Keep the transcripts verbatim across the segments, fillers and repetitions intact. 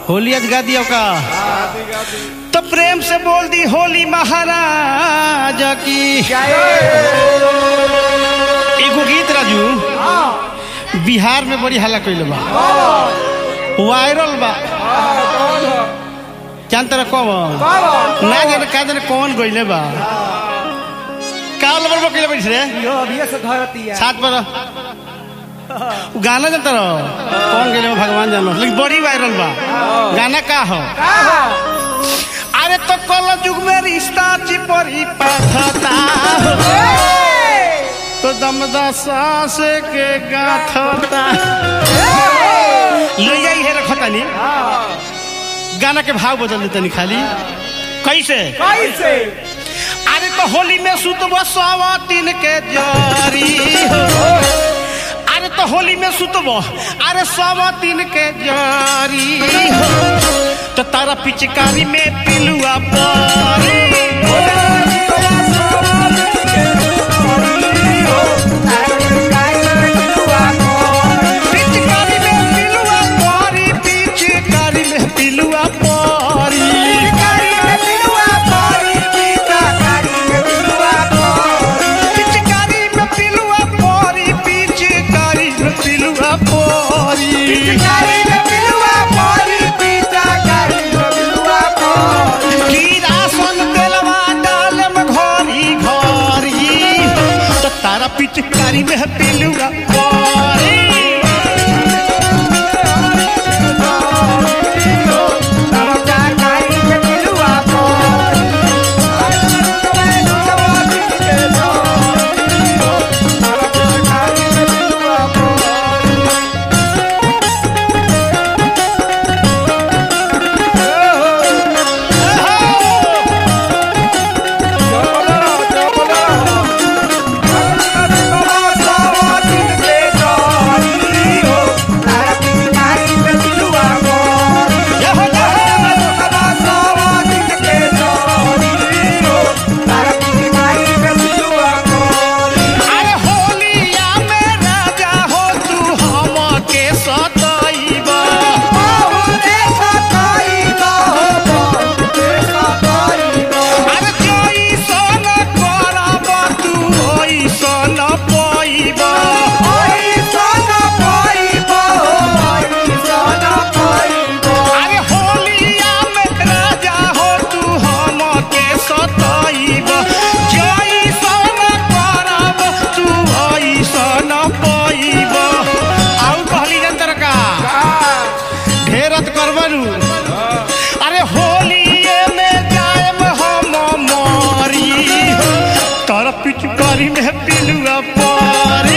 होली आज गा दिया का तो प्रेम से बोल दी होली महाराज की। एगो गीत राजू बिहार में बड़ी हल्ला कइले बा, वायरल बा। जान तरह कब ना जाने का जाने कौन गइले बा काल बरबो कइले बैठ रे यो अभी से धरती है सात पर गाना जानता रहो कौन गइले बा भगवान जानो, लेकिन बड़ी वायरल बा। गाना का हो अरे तो कल युग में रिश्ता चिपरी पाथता तो दमदा सांस के गाथता ले जाई है रखता नहीं। गाना के भाव बदल देते नहीं खाली कैसे कैसे अरे तो होली में सुतबो सवा तीन के जारी हो, अरे तो होली में सुतबो अरे सवा तीन के जारी हो तो तारा पिचकारी में पिलुआ पारी पिचकारी में पिलुआ पारी पिचकारी में पिलुआ पारी पिचकारी में पिलुआ पारी पिचकारी में पिलुआ पारी पिचकारी में पिलुआ पारी अरे होली में जाएम हम मारी तारा पिचकारी में पिलुआ पारी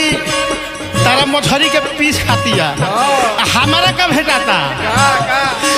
मछली के पीस खाती है हमारा का भेटाता